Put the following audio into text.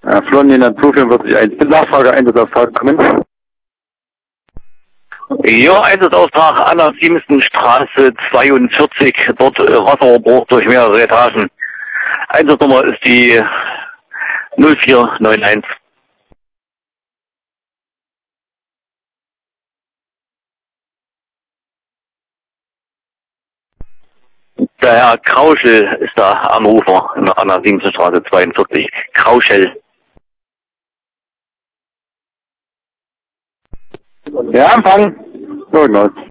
Florian 244, Nachfrage Einsatzaustrag kommen. Ja, Einsatzaustrag an der Siemsenstraße 42, dort Wasserrohrbruch durch mehrere Etagen. Einsatznummer ist die 0491. Der Herr Krauschel ist da am Ufer an der Siemsenstraße 42. Krauschel. Ja, Empfang. So, genau.